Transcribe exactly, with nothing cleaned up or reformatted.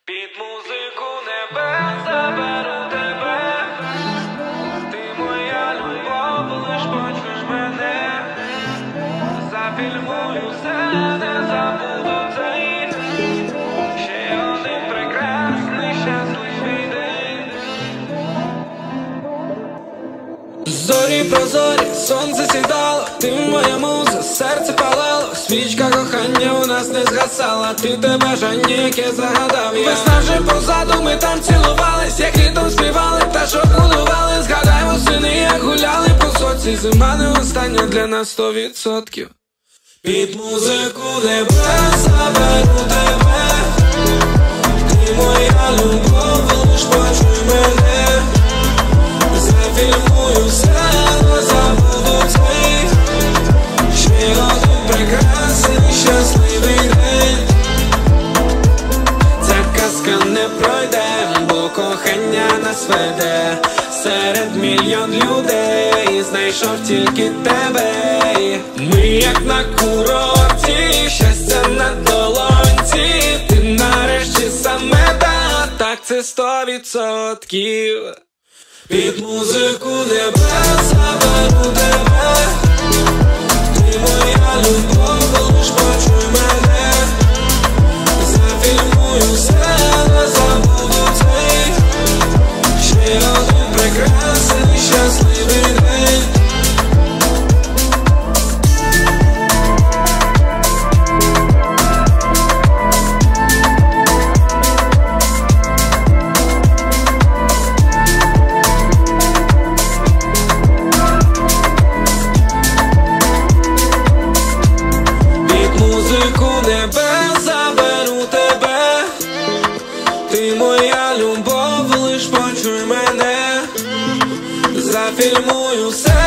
Під музику небес заберу тебе. Ти моя любов, лиш почуєш мене. Зафільмую все, не забуду цей. Ще один прекрасний, щасливий день. Зорі прозорі, сонце сідало, ти моя муза, серце палало. Свічка кохання у нас не згасала, ти те бажання, яке загадав я. Весна вже позаду, ми там цілувались, як літом співали, пташок будували. Згадай восени, як гуляли по соці, зима не остання для нас сто відсотків. Під музику небес заберу тебе. Ти моя любов, лиш почуй мене. Зафільмую все, не забуду цей. Ще один прекрасний, щасливий день. Ця казка не пройде, бо кохання нас веде. Серед мільйон людей знайшов тільки тебе. Ми як на курорті, щастя на долонці. Ти нарешті саме та, так це сто відсотків. Під музику небес заберу тебе. Ти моя любов, лиш почуй мене. Зафільмую все, не забуду цей. Ще один прекрасний, щасливий день. Небес заберу тебе. Ти моя любов, лиш почуй мене. Зафільмую все.